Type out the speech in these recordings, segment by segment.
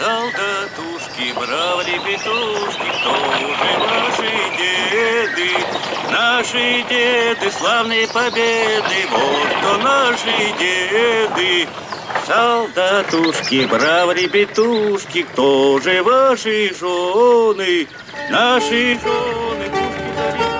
Солдатушки, бравли, петушки, кто же ваши деды? Наши деды, славные победы, вот кто наши деды. Солдатушки, бравли, петушки, кто же ваши жены? Наши жены, пушки заряжены.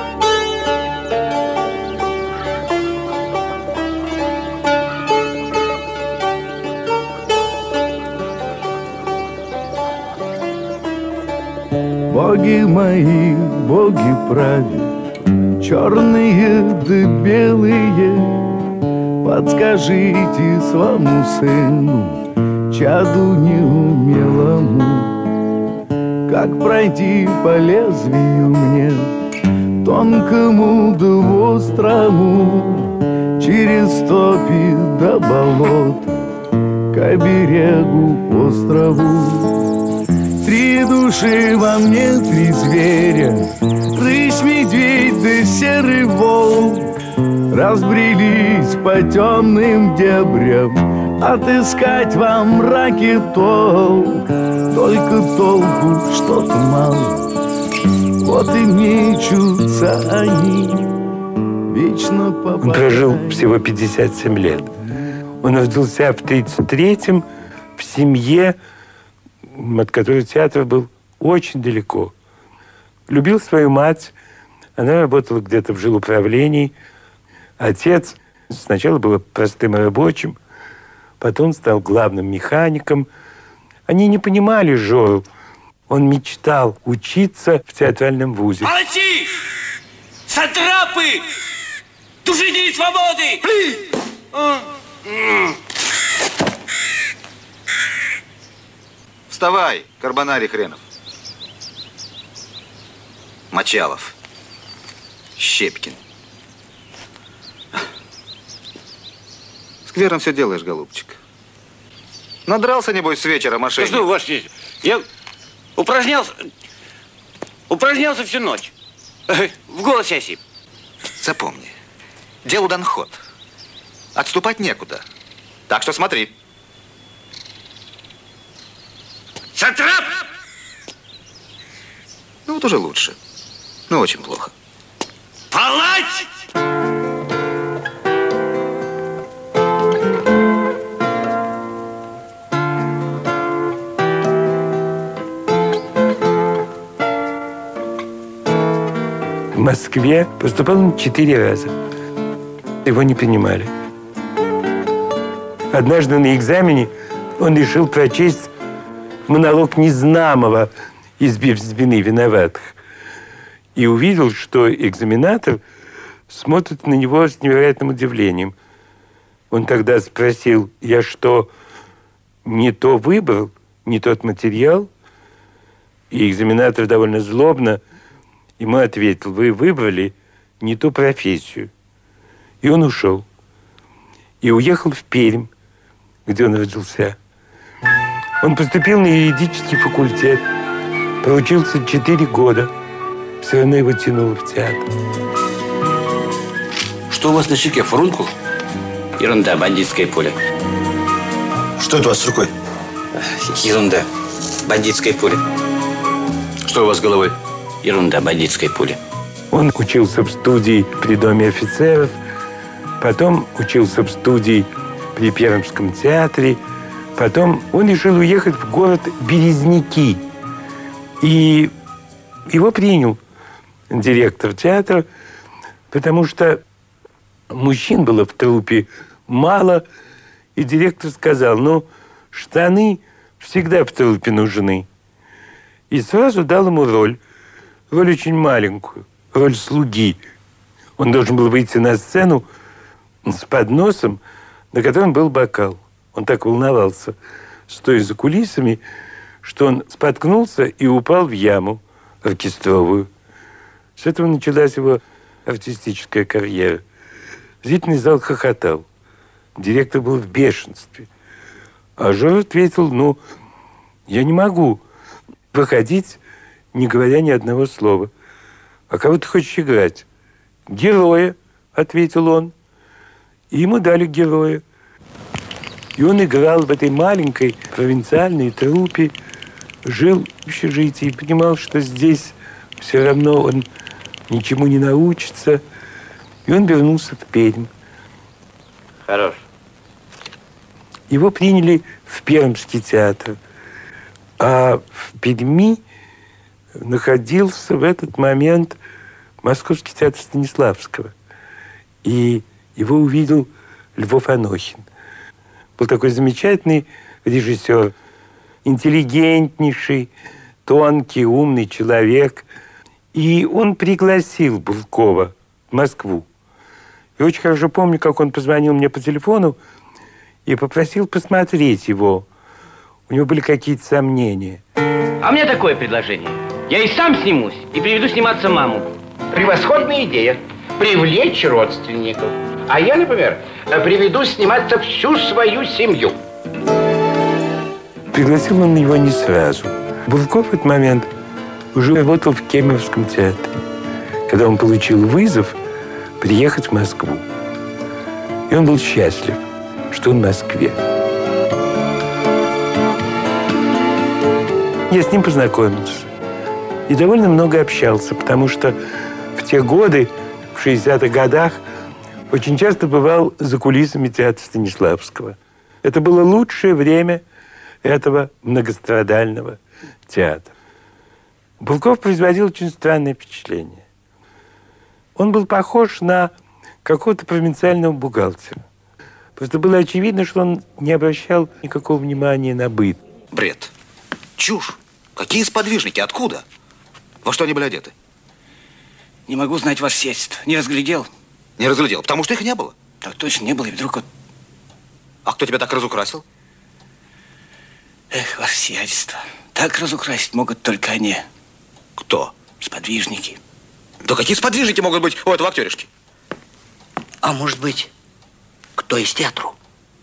Боги мои, боги правят, черные да белые, подскажите своему сыну, чаду неумелому, как пройти по лезвию мне, тонкому да острому, через топи да болот, к берегу острову. Три души во мне, три зверя, рысь, медведь да серый волк, разбрелись по темным дебрям, отыскать во мраке толк. Только толку что-то мало, вот и мечутся они, вечно попадая. Он прожил всего 57 лет. Он родился в 1933-м в семье, от которой театр был очень далеко. Любил свою мать. Она работала где-то в жилуправлении. Отец сначала был простым рабочим, потом стал главным механиком. Они не понимали Жору. Он мечтал учиться в театральном вузе. Молодцы! Сатрапы! Тужители свободы! Вставай, карбонарий хренов. Мочалов. Щепкин. Скверно все делаешь, голубчик. Надрался, небось, с вечера, мошенник. Что, ваше честь, я упражнялся всю ночь. В голосе осип. Запомни, делу дан ход. Отступать некуда. Так что смотри. Сатрап! Ну вот уже лучше. Но очень плохо. Палать! В Москве поступал он 4 раза. Его не принимали. Однажды на экзамене он решил прочесть монолог Незнамова из «Вины виноватых». И увидел, что экзаменатор смотрит на него с невероятным удивлением. Он тогда спросил: я что, не то выбрал, не тот материал? И экзаменатор довольно злобно ему ответил: вы выбрали не ту профессию. И он ушел. И уехал в Пермь, где он родился. Он поступил на юридический факультет, проучился 4 года. Все равно его тянуло в театр. Что у вас на щеке, фурункул? Ерунда, бандитское пуля. Что это у вас с рукой? Ерунда, бандитская пуля. Что у вас с головой? Ерунда, бандитская пуля. Он учился в студии при Доме офицеров, потом учился в студии при Пермском театре, потом он решил уехать в город Березники. И его принял директор театра, потому что мужчин было в труппе мало, и директор сказал: ну, штаны всегда в труппе нужны. И сразу дал ему роль очень маленькую, роль слуги. Он должен был выйти на сцену с подносом, на котором был бокал. Он так волновался, стоя за кулисами, что он споткнулся и упал в яму оркестровую. С этого началась его артистическая карьера. Зрительный зал хохотал. Директор был в бешенстве. А Жора ответил: ну, я не могу выходить, не говоря ни одного слова. А кого ты хочешь играть? Героя, ответил он. И ему дали героя. И он играл в этой маленькой провинциальной труппе, жил в общежитии и понимал, что здесь все равно он ничему не научится. И он вернулся в Пермь. Хорош. Его приняли в Пермский театр. А в Перми находился в этот момент Московский театр Станиславского. И его увидел Львов Анохин. Был такой замечательный режиссер, интеллигентнейший, тонкий, умный человек. И он пригласил Булгакова в Москву. И очень хорошо помню, как он позвонил мне по телефону и попросил посмотреть его. У него были какие-то сомнения. А у меня такое предложение. Я и сам снимусь, и приведу сниматься маму. Превосходная идея. Привлечь родственников. А я, например, приведу сниматься всю свою семью. Пригласил он его не сразу. Булгаков в этот момент уже работал в Кемеровском театре, когда он получил вызов приехать в Москву. И он был счастлив, что он в Москве. Я с ним познакомился. И довольно много общался, потому что в те годы, в 60-х годах, очень часто бывал за кулисами театра Станиславского. Это было лучшее время этого многострадального театра. Булгаков производил очень странное впечатление. Он был похож на какого-то провинциального бухгалтера. Просто было очевидно, что он не обращал никакого внимания на быт. Бред. Чушь. Какие сподвижники? Откуда? Во что они были одеты? Не могу знать, ваше сиятельство. Не разглядел. Не разглядел, потому что их не было. Так точно не было, и вдруг вот... А кто тебя так разукрасил? Эх, ваше сиятельство. Так разукрасить могут только они. Кто? Сподвижники. Да какие сподвижники могут быть у этого актеришки? А может быть, кто из театру?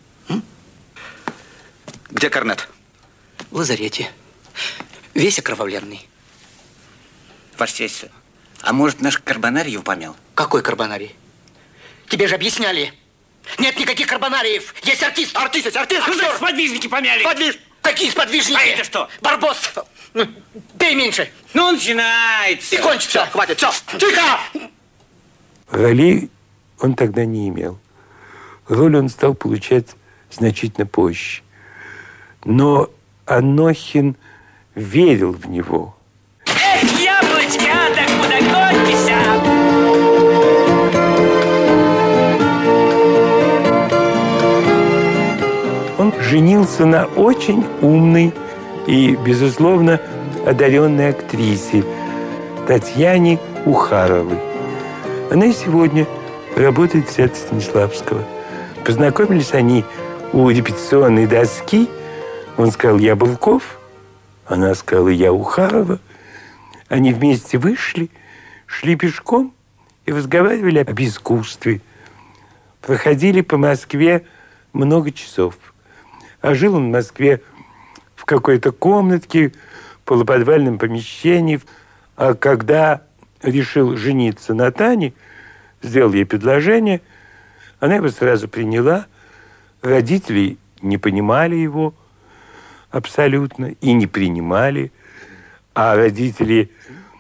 Где корнет? В лазарете. Весь окровавленный. Ваше сиятельство. А может, наш карбонарий его помял? Какой карбонарий? Тебе же объясняли. Нет никаких карбонариев. Есть артист. Артист, артист. А что, сподвижники помяли? Какие сподвижники? А это что? Барбос. Пей меньше. Ну, начинается. И кончится. Все, хватит, все. Тихо! Роли он тогда не имел. Роль он стал получать значительно позже. Но Анохин верил в него. Эх, яблочко, да куда котися? Он женился на очень умной и, безусловно, одаренной актрисе Татьяне Ухаровой. Она и сегодня работает в театре Станиславского. Познакомились они у репетиционной доски. Он сказал: я Булгаков. Она сказала: я Ухарова. Они вместе вышли, шли пешком и разговаривали об искусстве. Проходили по Москве много часов. А жил он в Москве в какой-то комнатке, в полуподвальном помещении. А когда решил жениться на Тане, сделал ей предложение, она его сразу приняла. Родители не понимали его абсолютно и не принимали. А родители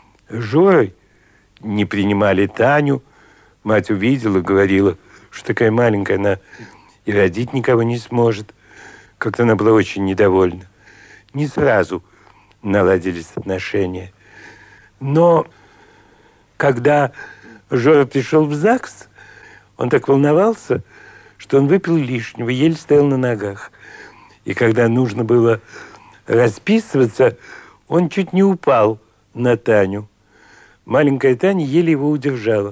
Жоры не принимали Таню. Мать увидела, говорила, что такая маленькая, она и родить никого не сможет. Как-то она была очень недовольна. Не сразу наладились отношения. Но когда Жора пришел в ЗАГС, он так волновался, что он выпил лишнего, еле стоял на ногах. И когда нужно было расписываться, он чуть не упал на Таню. Маленькая Таня еле его удержала.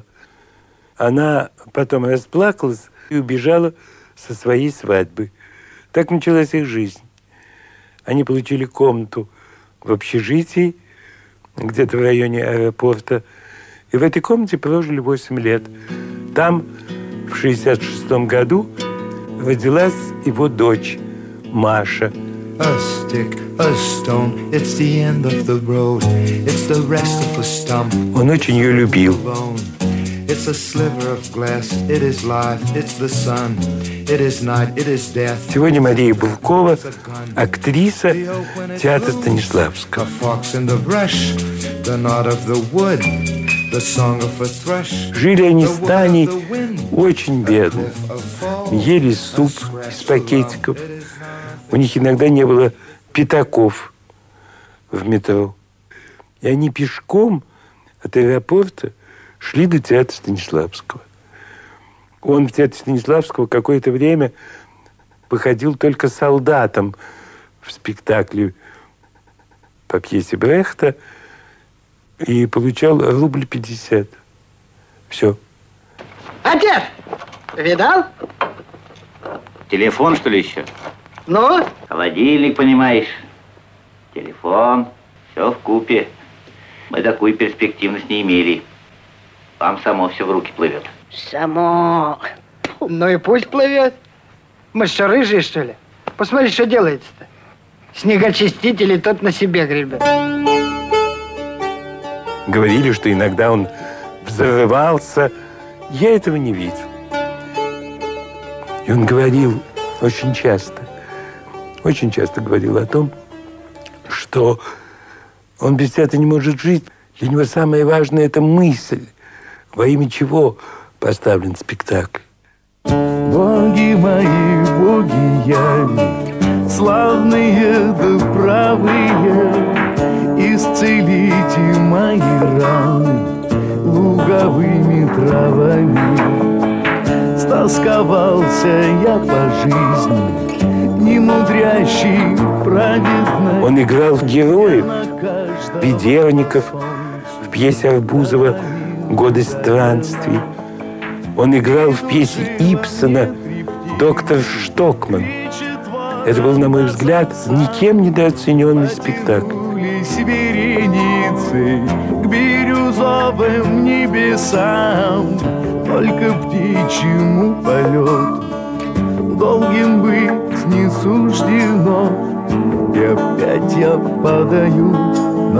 Она потом расплакалась и убежала со своей свадьбы. Так началась их жизнь. Они получили комнату в общежитии, где-то в районе аэропорта. И в этой комнате прожили 8 лет. Там в 1966 году родилась его дочь Маша. A stick, a stone, it's the end of the road, it's the rest of a stump. Он очень ее любил. It's a sliver of glass, it is life, it's the sun, it is night, it is death. Сегодня Мария Булкова, актриса театра Станиславского. A fox in the brush, the knot of the wood, the song of a thrush. Жили они с Таней очень бедно. Ели суп из пакетиков. У них иногда не было пятаков в метро. И они пешком от аэропорта шли до театра Станиславского. Он в театре Станиславского какое-то время выходил только солдатом в спектакле по пьесе Брехта и получал рубль 50. Все. Отец, видал? Телефон, что ли, еще? Ну? Холодильник, понимаешь. Телефон. Все вкупе. Мы такую перспективность не имели. Вам само все в руки плывет. Само. Ну и пусть плывет. Мы что, рыжие, что ли? Посмотри, что делается-то. Снегочиститель и тот на себе гребет. Говорили, что иногда он взрывался. Я этого не видел. И он говорил очень часто говорил о том, что он без театра не может жить. Для него самое важное – это мысль, во имя чего поставлен спектакль. Боги мои, боги яви, славные да правые, исцелите мои раны луговыми травами. Стосковался я по жизни, немудрящий, праведный. Он играл героев, ведерников в пьесе Арбузова «Годы странствий». Он играл в пьесе Ибсена «Доктор Штокман». Это был, на мой взгляд, никем недооцененный спектакль. К бирюзовым небесам, только птичьему полету долгим быть не суждено, и опять я падаю на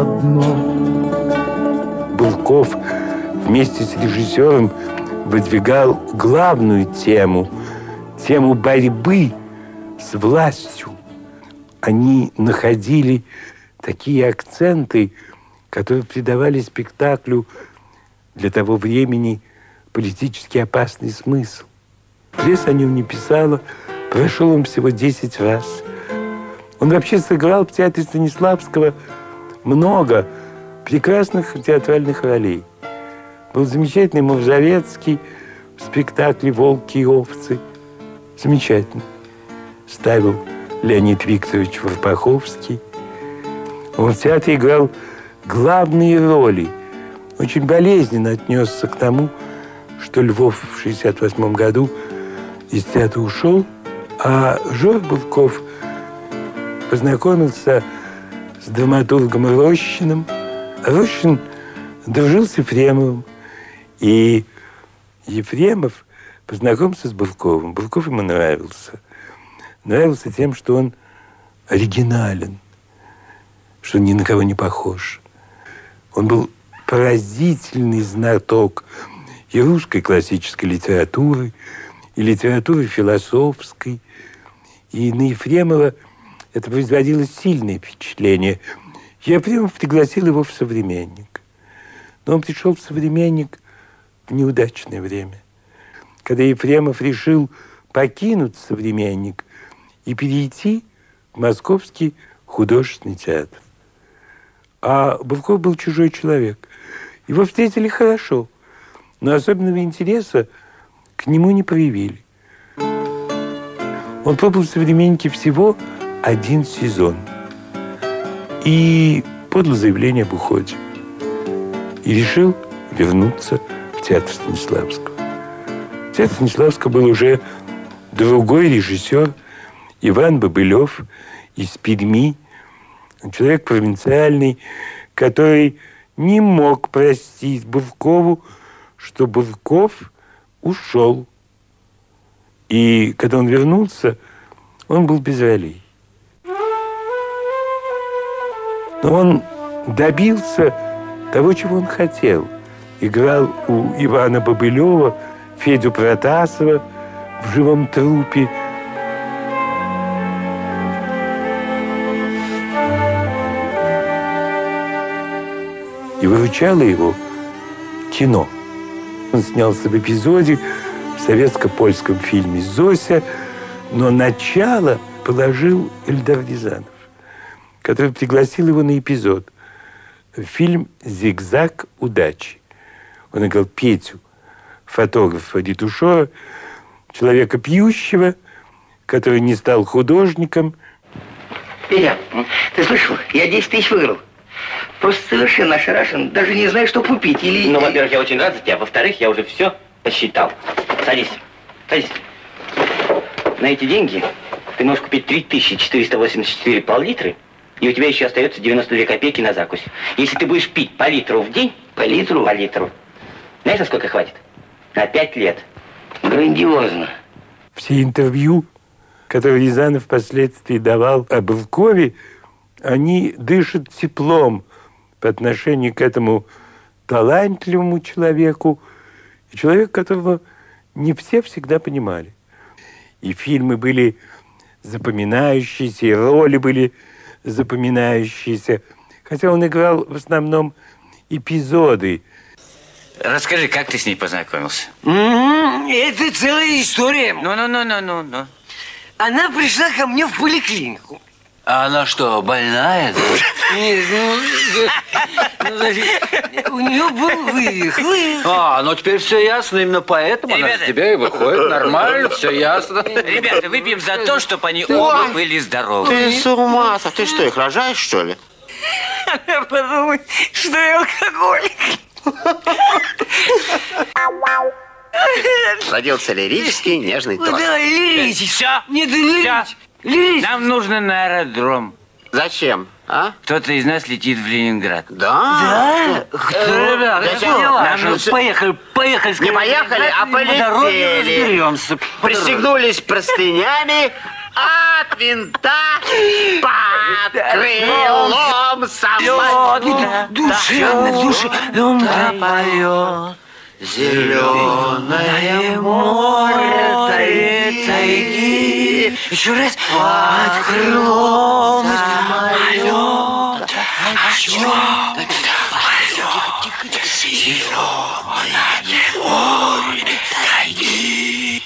дно. Булков вместе с режиссером выдвигал главную тему борьбы с властью. Они находили такие акценты, которые придавали спектаклю для того времени политически опасный смысл. Пресса о нем не писала, прошел он всего 10 раз. Он вообще сыграл в театре Станиславского много прекрасных театральных ролей. Был замечательный Мавзорецкий в спектакле «Волки и овцы». Замечательно. Ставил Леонид Викторович Варпаховский. Он в театре играл главные роли. Очень болезненно отнесся к тому, что Львов в 1968 году из театра ушел, а Жорж Булков познакомился с драматургом Рощиным. Рощин дружил с Ефремовым, и Ефремов познакомился с Булковым. Булков ему нравился. Нравился тем, что он оригинален, что он ни на кого не похож. Он был поразительный знаток и русской классической литературы, и литературы философской. И на Ефремова это производило сильное впечатление. Ефремов пригласил его в «Современник». Но он пришел в «Современник» в неудачное время. Когда Ефремов решил покинуть «Современник» и перейти в Московский художественный театр. А Булков был чужой человек. Его встретили хорошо, но особенного интереса к нему не проявили. Он пробыл в «Современнике» всего 1 сезон. И подал заявление об уходе. И решил вернуться в театр Станиславского. В театре Станиславского был уже другой режиссер Иван Бобылев из Перми. Человек провинциальный, который не мог простить Булкову, что Булков ушел. И когда он вернулся, он был без ролей. Но он добился того, чего он хотел. играл у Ивана Бобылева, Федю Протасова в «Живом трупе». И выручало его кино. Он снялся в эпизоде в советско-польском фильме «Зося», но начало положил Эльдар Рязанов, который пригласил его на эпизод в фильм «Зигзаг удачи». Он играл Петю, фотографа-ретушера, человека пьющего, который не стал художником. Петя, ты слышал? Я 10 тысяч выиграл. Просто совершенно ошарашен, даже не знаю, что купить или... Ну, во-первых, я очень рад за тебя. Во-вторых, я уже все посчитал. Садись. Садись. На эти деньги ты можешь купить 3484 пол-литра, и у тебя еще остается 92 копейки на закусь. Если ты будешь пить по литру в день... По литру? По литру. Знаешь, на сколько хватит? На 5 лет. Грандиозно. Все интервью, которые Рязанов впоследствии давал о Былкове, они дышат теплом по отношению к этому талантливому человеку, и человеку, которого не все всегда понимали. И фильмы были запоминающиеся, и роли были запоминающиеся. Хотя он играл в основном эпизоды. Расскажи, как ты с ней познакомился? Это целая история. Ну. Она пришла ко мне в поликлинику. А она что, больная? Нет, у нее был вывих. Ну теперь все ясно, именно поэтому она Ребята. с тебя и выходит. Нормально, все ясно. Ребята, выпьем за то, чтобы они оба были здоровы. Ты с ума, ты что, их рожаешь, что ли? Она подумает, что я алкоголик. Родился лирический, нежный тост. Да, лирический. Все. Нет, лирический. Нам нужно на аэродром. Зачем, а? Кто-то из нас летит в Ленинград. Да? Кто? Поехали. Не поехали, а полетели. Разберемся. Пристегнулись простынями от винта под крылом самолета. Душевно поет. Зеленое море тайги. Еще раз. Под крылом самолета. Зеленое море тайги.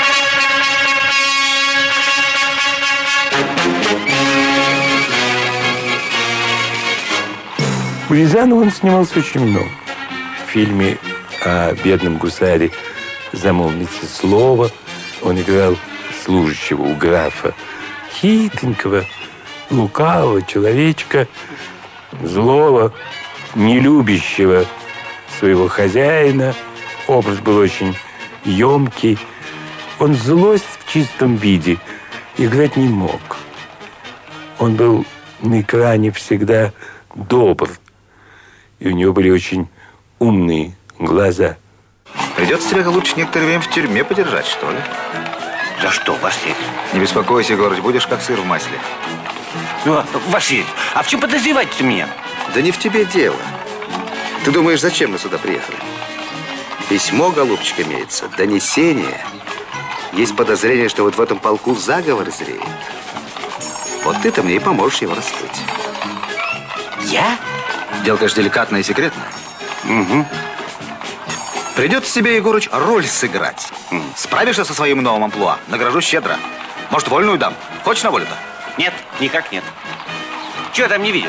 У Рязанова он снимался очень много. В фильме о бедном гусаре «Замолвите слово» он играл служащего у графа, хитренького, лукавого человечка, злого, нелюбящего своего хозяина. Образ был очень емкий. Он злость в чистом виде играть не мог. Он был на экране всегда добр, и у него были очень умные глаза. Придется тебя лучше некоторое время в тюрьме подержать, что ли? За что, Василий? Не беспокойся, Егорыч, будешь как сыр в масле. Василий, а в чем подозревать-то меня? Да не в тебе дело. Ты думаешь, зачем мы сюда приехали? Письмо, голубчик, имеется, донесение. Есть подозрение, что вот в этом полку заговор зреет. Вот ты-то мне и поможешь его раскрыть. Я? Дело, конечно, деликатное и секретное. Угу. Придется тебе, Егорыч, роль сыграть. Справишься со своим новым амплуа? Награжу щедро. Может, вольную дам? Хочешь на волю-то? Нет, никак нет. Чего там не видел?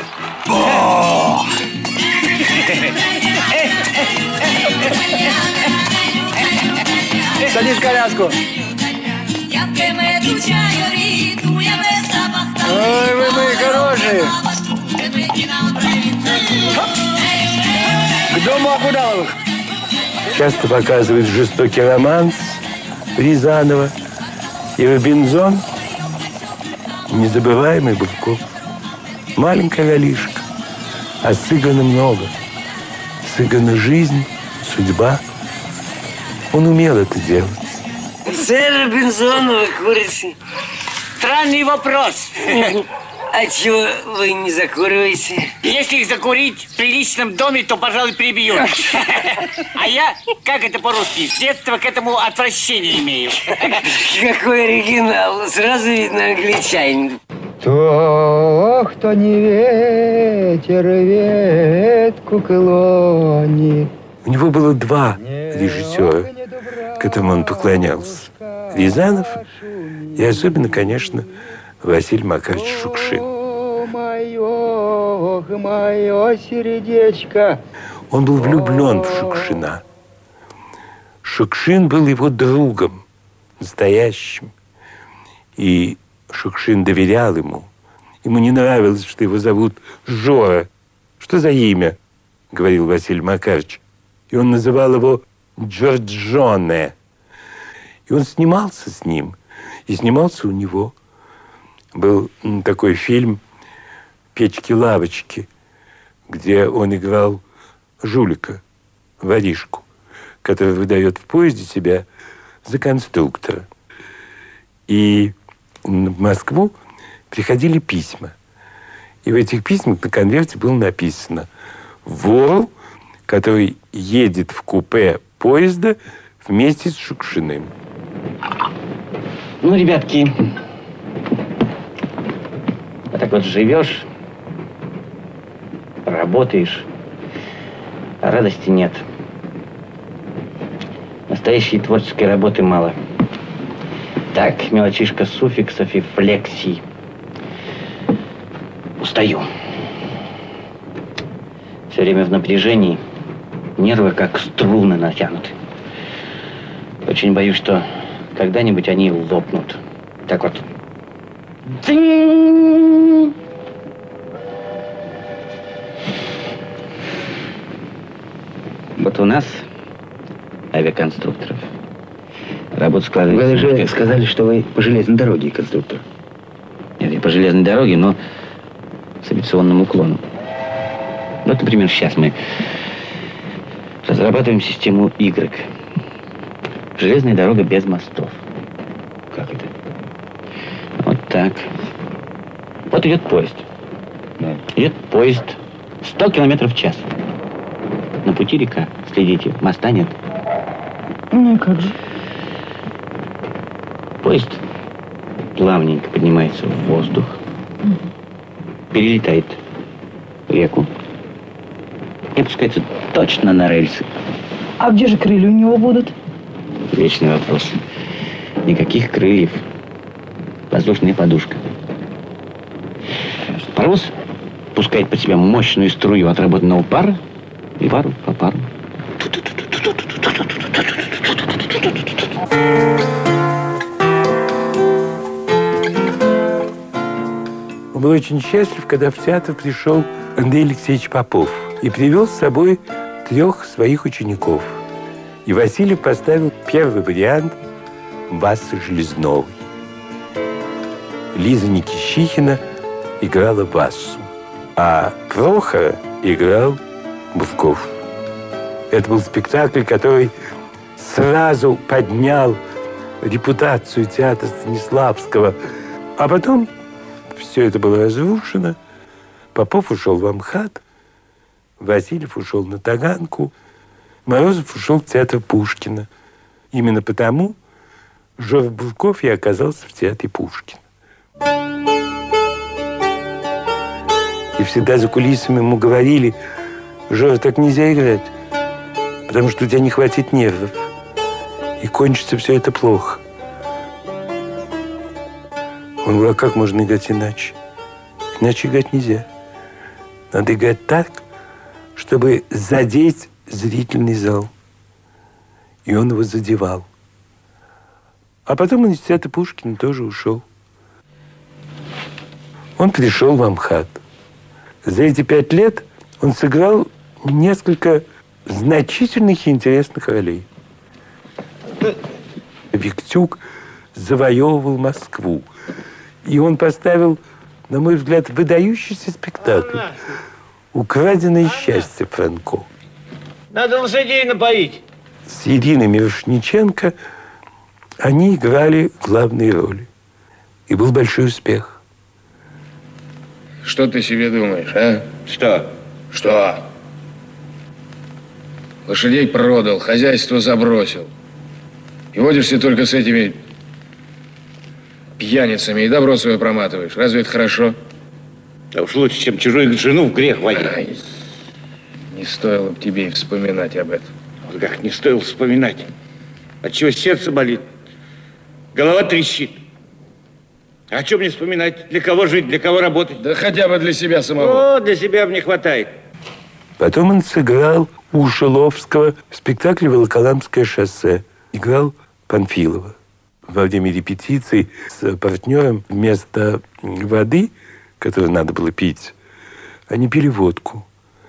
Садись в коляску. Ой, вы мои хорошие. К дому Акудаловых. Часто показывает жестокий романс Рязанова и Робинзон. Незабываемый Былков. Маленькая Галишка, а сыграно много. Сыграна жизнь, судьба. Он умел это делать. Сэр Робинзон, вы курица. Странный вопрос. А чего вы не закуриваете? Если их закурить в приличном доме, то, пожалуй, прибьют. А я, как это по-русски, с детства к этому отвращение имею. Какой оригинал. Сразу видно англичанин. Кто не ветер ветку клонит. У него было два режиссера, которым он поклонялся. Рязанов и особенно, конечно, Василий Макарович Шукшин. Мое сердечко. Он был влюблен в Шукшина. Шукшин был его другом, настоящим. И Шукшин доверял ему. Ему не нравилось, что его зовут Жора. «Что за имя?» — говорил Василий Макарович. И он называл его Джорджоне. И он снимался с ним. И снимался у него. Был такой фильм «Печки-лавочки», где он играл жулика, воришку, который выдает в поезде себя за конструктора. И в Москву приходили письма. И в этих письмах на конверте было написано: вору, который едет в купе поезда вместе с Шукшиным. Ну, ребятки, вот так вот живешь, работаешь, а радости нет. Настоящей творческой работы мало. Так, мелочишка суффиксов и флексий. Устаю. Все время в напряжении, нервы как струны натянуты. Очень боюсь, что когда-нибудь они лопнут. Так вот. Цинь! Вот у нас, авиаконструкторов, работа складывается... Вы же сказали, что вы по железной дороге конструктор. Нет, я по железной дороге, но с авиационным уклоном. Вот, например, сейчас мы разрабатываем систему Y. Железная дорога без мостов. Как это? Вот так. Вот идет поезд. Да. Идет поезд 100 километров в час. На пути река. Следите, моста нет. Ну и как же? Поезд плавненько поднимается в воздух, перелетает реку и опускается точно на рельсы. А где же крылья у него будут? Вечный вопрос. Никаких крыльев. Воздушная подушка. Паровоз пускает под себя мощную струю отработанного пара и пару по пару. Он был очень счастлив, когда в театр пришел Андрей Алексеевич Попов и привел с собой 3 своих учеников. И Васильев поставил первый вариант Васы Железновой. Лиза Никищихина играла Васу, а Прохора играл Бувков. Это был спектакль, который сразу поднял репутацию театра Станиславского. А потом все это было разрушено. Попов ушел в Амхат, Васильев ушел на Таганку, Морозов ушел в театр Пушкина. Именно потому Жора Бувков и оказался в театре Пушкина. И всегда за кулисами ему говорили: Жора, так нельзя играть, потому что у тебя не хватит нервов. И кончится все это плохо. Он говорил: а как можно играть иначе? Иначе играть нельзя. Надо играть так, чтобы задеть зрительный зал. И он его задевал. А потом он из театра Пушкина тоже ушел. Он пришел в Амхат. За эти 5 лет он сыграл несколько значительных и интересных ролей. Виктюк завоевывал Москву. И он поставил, на мой взгляд, выдающийся спектакль «Украденное счастье» Франко. Надо лошадей напоить. С Ириной Мирошниченко они играли главные роли. И был большой успех. Что ты себе думаешь, а? Что? Что? Лошадей продал, хозяйство забросил. И водишься только с этими пьяницами и добро свое проматываешь. Разве это хорошо? Да уж лучше, чем чужую жену в грех водить. Не стоило бы тебе и вспоминать об этом. Вот как не стоило вспоминать. Отчего сердце болит, голова трещит. А о чем мне вспоминать? Для кого жить, для кого работать? Да хотя бы для себя самого. О, для себя мне хватает. Потом он сыграл у Шиловского в спектакле «Волоколамское шоссе». Играл Панфилова. Во время репетиций с партнером вместо воды, которую надо было пить, они пили водку.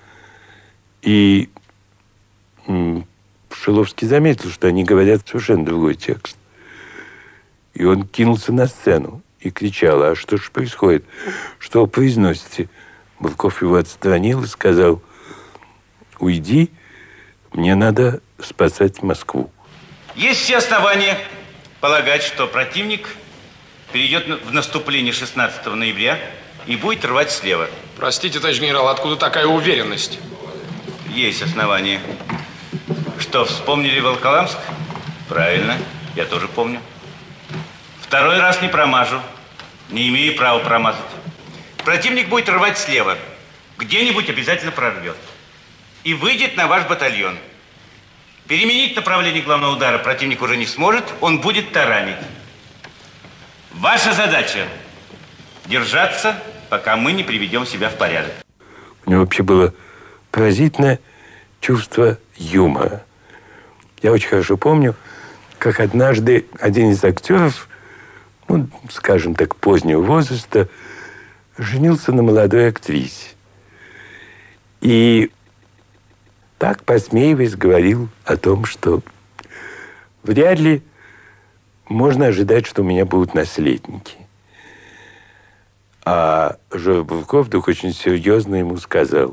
И Шиловский заметил, что они говорят совершенно другой текст. И он кинулся на сцену и кричал: а что же происходит? Что вы произносите? Бурков его отстранил и сказал: уйди, мне надо спасать Москву. Есть все основания полагать, что противник перейдет в наступление 16 ноября и будет рвать слева. Простите, товарищ генерал, откуда такая уверенность? Есть основания. Что, вспомнили Волоколамск? Правильно, я тоже помню. Второй раз не промажу, не имею права промазать. Противник будет рвать слева, где-нибудь обязательно прорвет. И выйдет на ваш батальон. Переменить направление главного удара противник уже не сможет, он будет таранить. Ваша задача – держаться, пока мы не приведем себя в порядок. У него вообще было поразительное чувство юмора. Я очень хорошо помню, как однажды один из актеров, ну, скажем так, позднего возраста, женился на молодой актрисе. И так, посмеиваясь, говорил о том, что вряд ли можно ожидать, что у меня будут наследники. А Жора Бурков вдруг очень серьезно ему сказал: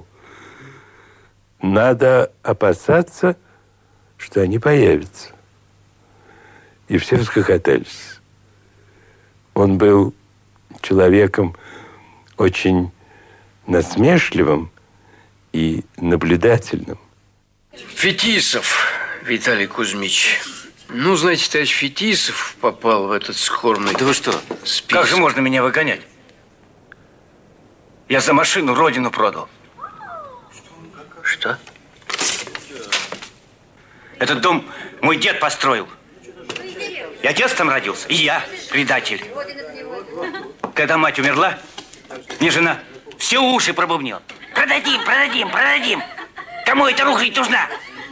надо опасаться, что они появятся. И все расхохотались. Он был человеком очень насмешливым и наблюдательным. Фетисов Виталий Кузьмич. Ну, знаете, товарищ Фетисов попал в этот скорбный... Да вы что? Список. Как же можно меня выгонять? Я за машину родину продал. Что? Этот дом мой дед построил. И отец там родился, и я предатель. Когда мать умерла, мне жена все уши пробубнила. Продадим, продадим, продадим. Кому эта рухлядь нужна?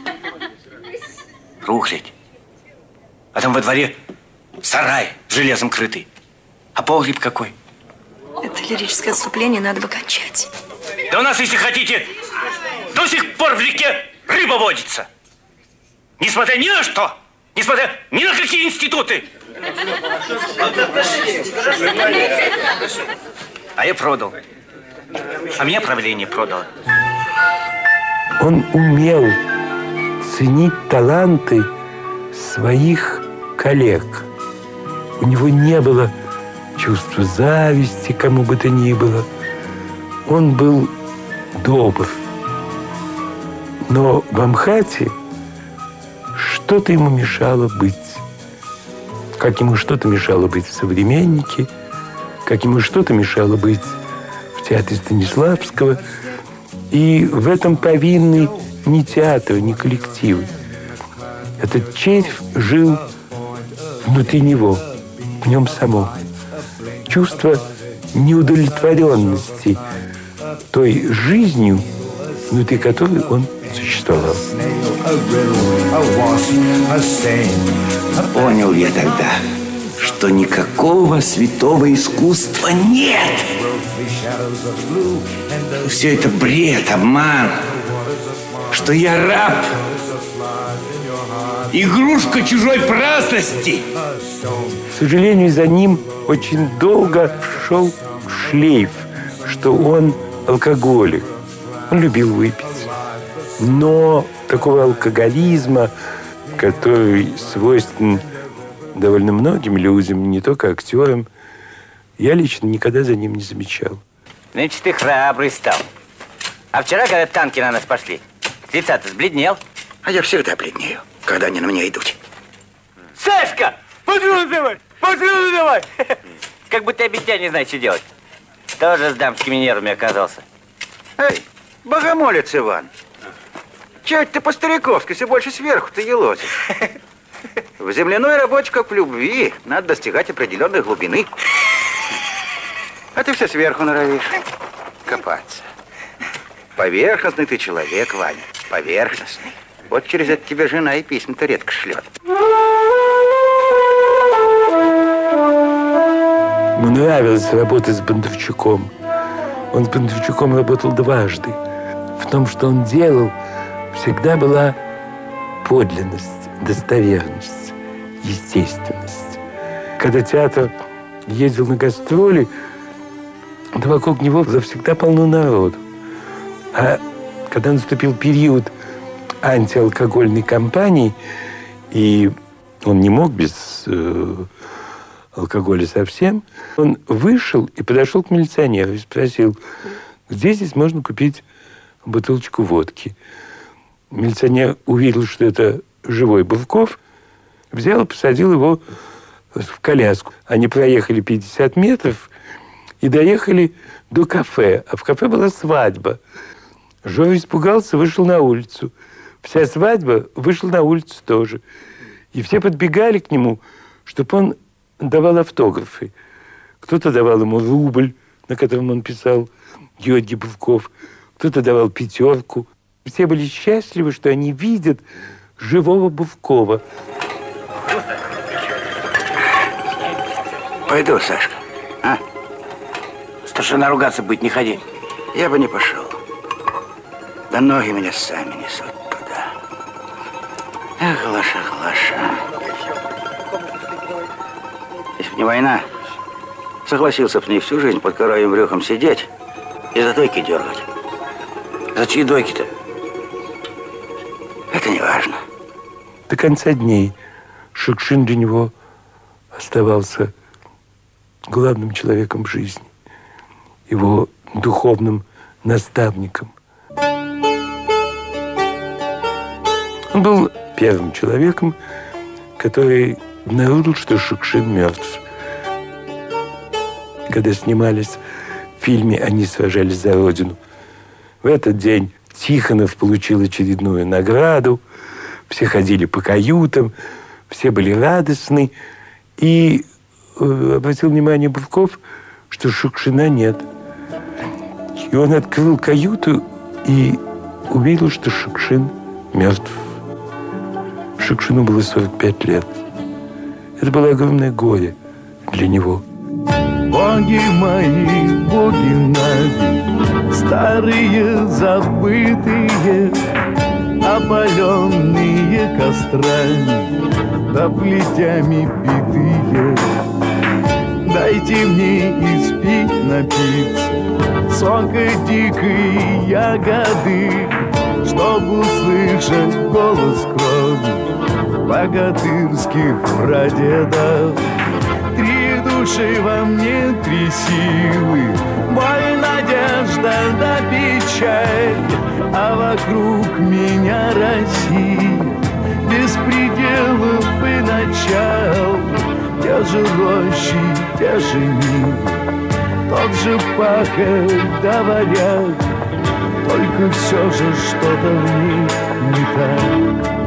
Рухлядь. А там во дворе сарай железом крытый. А погреб какой? Это лирическое отступление надо бы кончать. Да у нас, если хотите, до сих пор в реке рыба водится. Несмотря ни на что, несмотря ни на какие институты. А я продал. А меня правление продало. Он умел ценить таланты своих коллег. У него не было чувства зависти кому бы то ни было. Он был добр. Но в Амхате что-то ему мешало быть. Как ему что-то мешало быть в «Современнике», как ему что-то мешало быть в театре Станиславского. И в этом повинны ни театр, ни коллективы. Этот червь жил внутри него, в нем самом. Чувство неудовлетворенности той жизнью, внутри которой он существовал. Понял я тогда, что никакого святого искусства нет. Все это бред, обман. Что я раб, игрушка чужой праздности. К сожалению, за ним очень долго шел шлейф, что он алкоголик. Он любил выпить. Но такого алкоголизма, который свойственен довольно многим людям, не только актерам, я лично никогда за ним не замечал. Нынче ты храбрый стал. А вчера, когда танки на нас пошли, с лица-то сбледнел. А я всегда бледнею, когда они на меня идут. Сашка! Патроны давай! Патроны давай! Как будто я без тебя не знаю, что делать. Тоже с дамскими нервами оказался. Эй, богомолец Иван. Чего ты по-стариковски, все больше сверху ты елозишь? В земляной работе, как в любви, надо достигать определенной глубины. А ты все сверху норовишь копаться. Поверхностный ты человек, Ваня, поверхностный. Вот через это тебе жена и письма-то редко шлет. Ему нравилось работать с Бондарчуком. Он с Бондарчуком работал дважды. В том, что он делал, всегда была подлинность, достоверность, естественность. Когда театр ездил на гастроли, то вокруг него завсегда полно народу. А когда наступил период антиалкогольной кампании, и он не мог без алкоголя совсем, он вышел и подошел к милиционеру и спросил, где здесь можно купить бутылочку водки. Милиционер увидел, что это живой Бурков, взял и посадил его в коляску. Они проехали 50 метров и доехали до кафе. А в кафе была свадьба. Жора испугался, вышел на улицу. Вся свадьба вышла на улицу тоже. И все подбегали к нему, чтобы он давал автографы. Кто-то давал ему рубль, на котором он писал Георгий Бурков. Кто-то давал 5. Все были счастливы, что они видят живого Буркова. Пойду, Сашка. А? Старшина ругаться быть не ходи. Я бы не пошел. Да ноги меня сами несут туда. Эх, Глаша, Глаша. Если бы не война, согласился бы с ней всю жизнь под коровьим брюхом сидеть и за дойки дергать. За чьи дойки-то? Это не важно. До конца дней Шукшин для него оставался главным человеком в жизни, его духовным наставником. Он был первым человеком, который обнаружил, что Шукшин мертв. Когда снимались в фильме «Они сражались за Родину», в этот день Тихонов получил очередную награду, все ходили по каютам, все были радостны, и обратил внимание Бурков, что Шукшина нет. И он открыл каюту и увидел, что Шукшин мертв. Шукшину было 45 лет. Это было огромное горе для него. Боги мои, боги нави, старые забытые, опаленные кострами, да плетями битые. Дайте мне испить, напиться сока дикой ягоды, чтоб услышать голос крови богатырских прадедов. 3 души во мне, 3 силы, боль, надежда да печаль, а вокруг меня Россия без пределов и начал. Те же рощи, те же нивы, тот же пахарь да варяг, только все же что-то в них не так.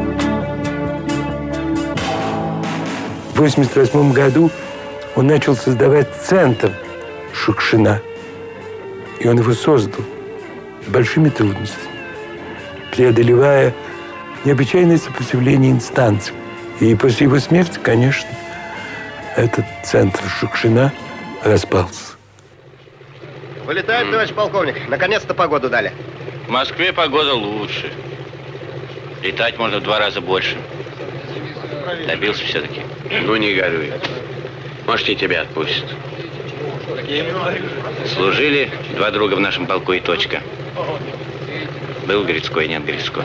В 1988 году он начал создавать центр Шукшина. И он его создал с большими трудностями, преодолевая необычайное сопротивление инстанций. И после его смерти, конечно, этот центр Шукшина распался. Вылетаем, товарищ полковник. Наконец-то погоду дали. В Москве погода лучше. Летать можно в 2 раза больше. Добился все-таки. Ну, не горюй. Может, и тебя отпустят. Служили 2 друга в нашем полку и точка. Был Грицко и нет Грицко.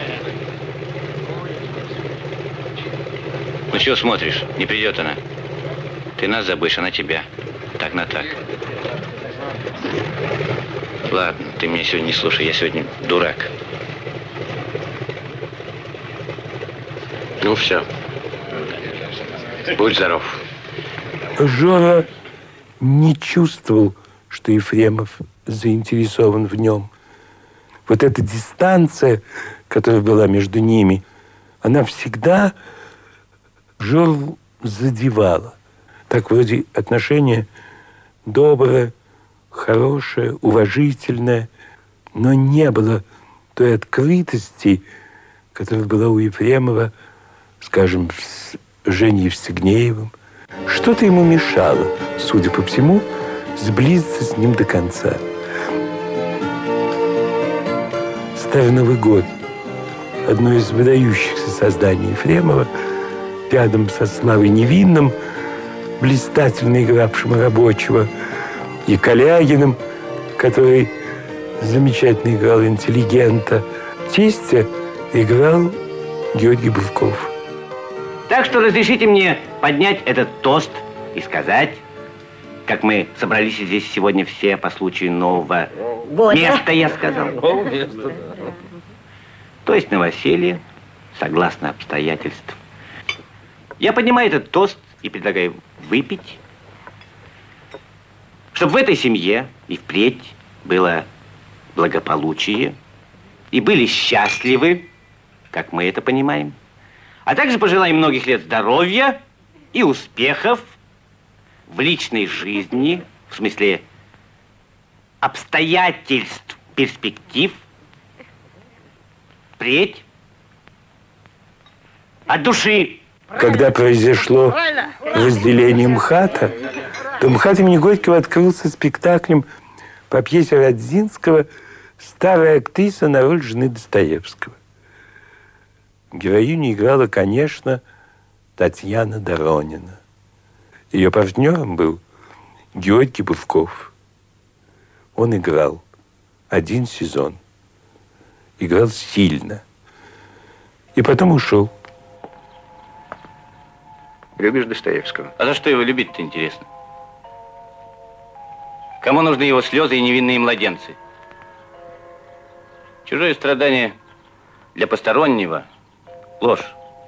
Ну, чего смотришь? Не придет она. Ты нас забудешь, она тебя. Так на так. Ладно, ты меня сегодня не слушай, я сегодня дурак. Ну все. Будь здоров. Жора не чувствовал, что Ефремов заинтересован в нем. Вот эта дистанция, которая была между ними, она всегда Жору задевала. Так вроде отношение доброе, хорошее, уважительное, но не было той открытости, которая была у Ефремова, скажем, с Женей Евстигнеевым. Что-то ему мешало, судя по всему, сблизиться с ним до конца. «Старый Новый год» – одно из выдающихся созданий Ефремова, рядом со Славой Невинным, блистательно игравшим рабочего, и Калягиным, который замечательно играл интеллигента. Тестя играл Георгий Бывков. Так что разрешите мне поднять этот тост и сказать, как мы собрались здесь сегодня все по случаю нового места, я сказал. То есть новоселье, согласно обстоятельствам. Я поднимаю этот тост и предлагаю выпить, чтобы в этой семье и впредь было благополучие и были счастливы, как мы это понимаем. А также пожелаем многих лет здоровья и успехов в личной жизни, в смысле обстоятельств, перспектив, впредь от души. Когда произошло разделение МХАТа, то МХАТ имени Горького открылся спектаклем по пьесе Радзинского «Старая актриса» на роль жены Достоевского. Героиню играла, конечно, Татьяна Доронина. Ее партнером был Георгий Бывков. Он играл 1 сезон. Играл сильно. И потом ушел. Любишь Достоевского? А за что его любить-то, интересно? Кому нужны его слезы и невинные младенцы? Чужое страдание для постороннего – ложь.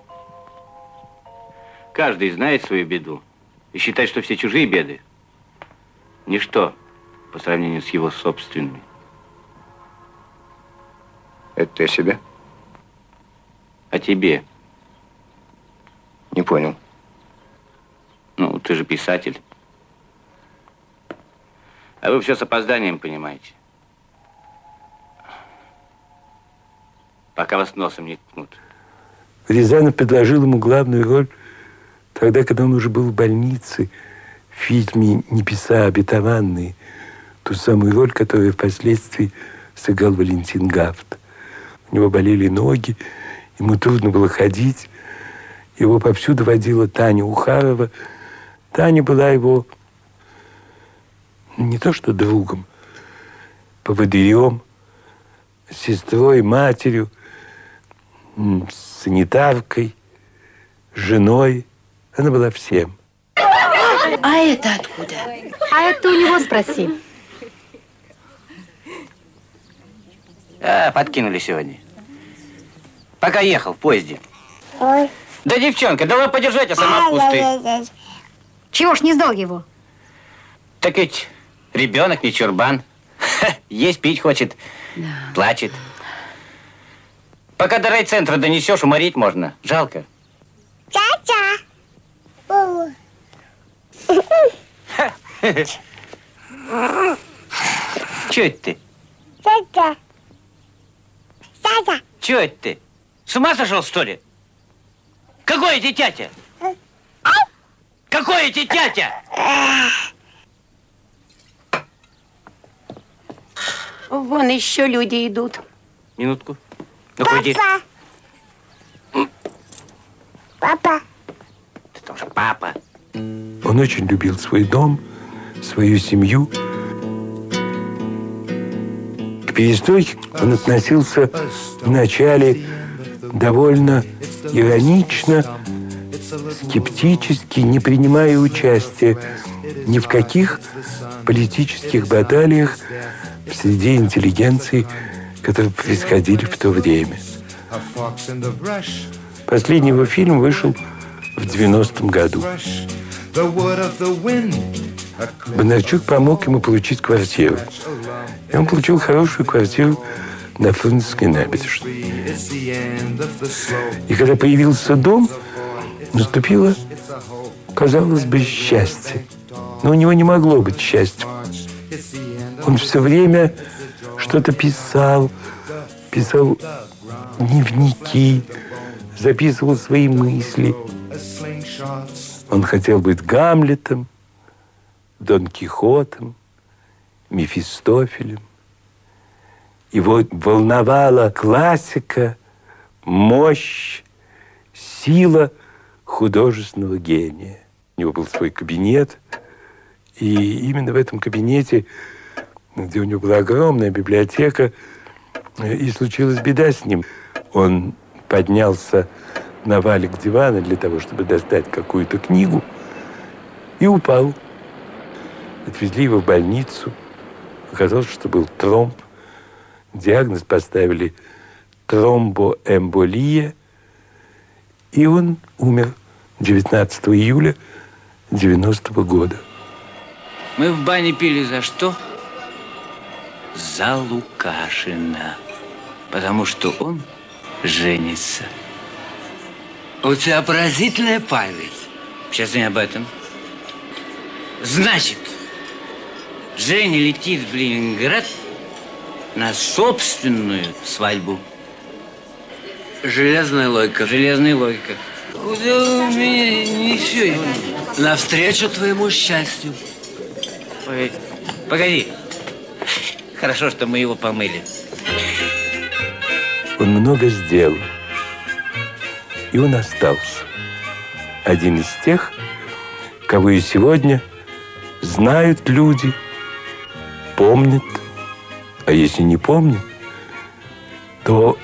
Каждый знает свою беду и считает, что все чужие беды – ничто по сравнению с его собственными. Это ты о себе? О тебе. Не понял. Ну, ты же писатель. А вы все с опозданием понимаете. Пока вас носом не ткнут. Рязанов предложил ему главную роль тогда, когда он уже был в больнице, в фильме «Небеса обетованные», ту самую роль, которую впоследствии сыграл Валентин Гафт. У него болели ноги, ему трудно было ходить. Его повсюду водила Таня Ухарова. Таня была его не то что другом, поводырем, сестрой, матерью, санитаркой, женой. Она была всем. А это откуда? А это у него спроси. Подкинули сегодня. Пока ехал в поезде. Ой. Да, девчонка, давай подержать, а сама пусты. Чего ж не сдал его? Так ведь ребенок не чурбан. Есть пить хочет, да. Плачет. Пока до райцентра донесешь, уморить можно. Жалко. Ча-ча. Чё это ты? Ча-ча. Чё это ты? С ума сошел, что ли? Какое это тятя? Какое это тятя? Вон еще люди идут. Минутку. Ну, пойди. Папа. Ты тоже папа. Он очень любил свой дом, свою семью. К перестройке он относился вначале довольно иронично, скептически, не принимая участия ни в каких политических баталиях, среди интеллигенции, которые происходили в то время. Последний его фильм вышел в 90-м году. Бондарчук помог ему получить квартиру. И он получил хорошую квартиру на Фрунзенской набережной. И когда появился дом, наступило, казалось бы, счастье. Но у него не могло быть счастья. Он все время что-то писал дневники, записывал свои мысли. Он хотел быть Гамлетом, Дон Кихотом, Мефистофелем. Его волновала классика, мощь, сила художественного гения. У него был свой кабинет, и именно в этом кабинете, где у него была огромная библиотека, и случилась беда с ним. Он поднялся на валик дивана для того, чтобы достать какую-то книгу, и упал. Отвезли его в больницу. Оказалось, что был тромб. Диагноз поставили тромбоэмболия, и он умер 19 июля 90-го года. Мы в бане пили за что? За Лукашина. Потому что он женится. У тебя поразительная память. Сейчас не об этом. Значит, Женя летит в Ленинград на собственную свадьбу. Железная логика. Железная логика. Куда вы меня несете? Навстречу твоему счастью. Ой, погоди. Хорошо, что мы его помыли. Он много сделал. И он остался. Один из тех, кого и сегодня знают люди, помнят. А если не помнят, то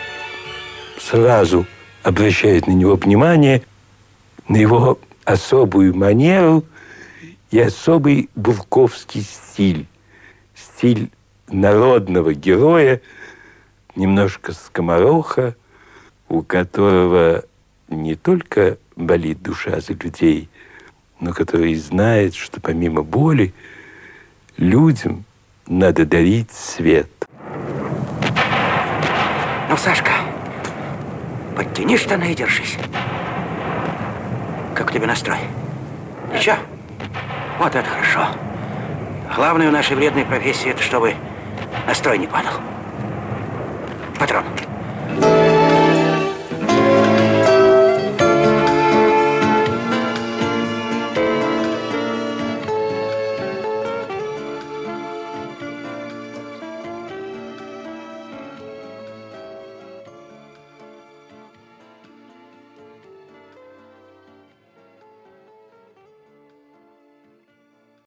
сразу обращают на него внимание, на его особую манеру и особый бурковский стиль. Стиль народного героя, немножко скомороха, у которого не только болит душа за людей, но который знает, что помимо боли людям надо дарить свет. Ну, Сашка, подтяни штаны и держись. Как у тебя настрой? Ничего? Вот это хорошо. Главное в нашей вредной профессии, это чтобы настрой не падал. Патрон.